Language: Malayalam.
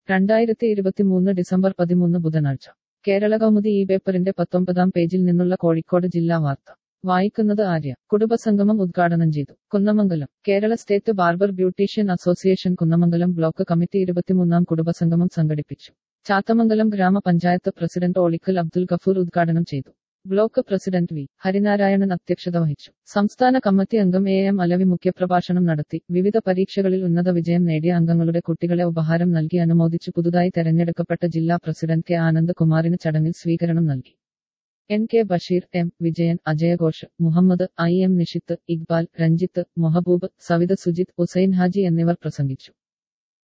2023 ഡിസംബർ 13 ബുധനാഴ്ച കേരള കൗമുദി ഈ പേപ്പറിന്റെ 19-ാം പേജിൽ നിന്നുള്ള കോഴിക്കോട് ജില്ലാ വാർത്ത വായിക്കുന്നത് ആര്യ. കുടുംബസംഗമം ഉദ്ഘാടനം ചെയ്തു. Kunnamangalam. Kerala state barber beautician association Kunnamangalam block committee 23-ാം കുടുംബസംഗമം സംഘടിപ്പിച്ചു. ചാത്തമംഗലം ഗ്രാമപഞ്ചായത്ത് പ്രസിഡന്റ് ഓളിക്കൽ അബ്ദുൽ ഗഫൂർ ഉദ്ഘാടനം ചെയ്തു. Block president V. ഹരിനാരായണൻ അധ്യക്ഷത വഹിച്ചു. സംസ്ഥാന കമ്മിറ്റി അംഗം എം അലവി മുഖ്യപ്രഭാഷണം നടത്തി. വിവിധ പരീക്ഷകളിൽ ഉന്നത വിജയം നേടിയ അംഗങ്ങളുടെ കുട്ടികളെ ഉപഹാരം നൽകി അനുമോദിച്ചു. പുതുതായി തെരഞ്ഞെടുക്കപ്പെട്ട ജില്ലാ പ്രസിഡന്റ് കെ ആനന്ദ് കുമാറിന് ചടങ്ങിൽ സ്വീകരണം നൽകി. N K Basheer, M Vijayan, അജയഘോഷ്, മുഹമ്മദ്, ഐ എം നിഷിത്ത്, ഇക്ബാൽ, രഞ്ജിത്ത്, മൊഹബൂബ്, സവിത സുജിത്, ഹുസൈൻ ഹാജി എന്നിവർ പ്രസംഗിച്ചു.